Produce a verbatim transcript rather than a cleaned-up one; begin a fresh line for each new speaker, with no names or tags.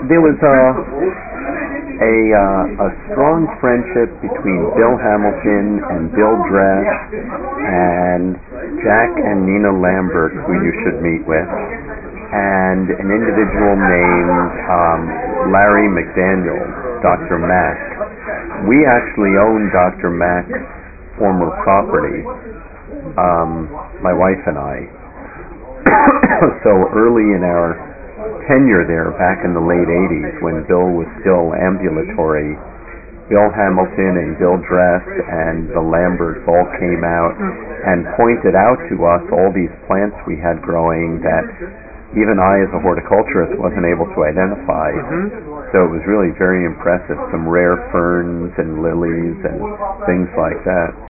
there was a a, uh, a strong friendship between Bill Hamilton and Bill Dress and Jack and Nina Lambert, who you should meet with, and an individual named um, Larry McDaniel, Doctor Mack. We actually own Doctor Mack's former property, um, my wife and I. So early in our tenure there, back in the late eighties, when Bill was still ambulatory, Bill Hamilton and Bill Dress and the Lamberts all came out and pointed out to us all these plants we had growing that even I, as a horticulturist, wasn't able to identify.
Mm-hmm.
So it was really very impressive, some rare ferns and lilies and things like that.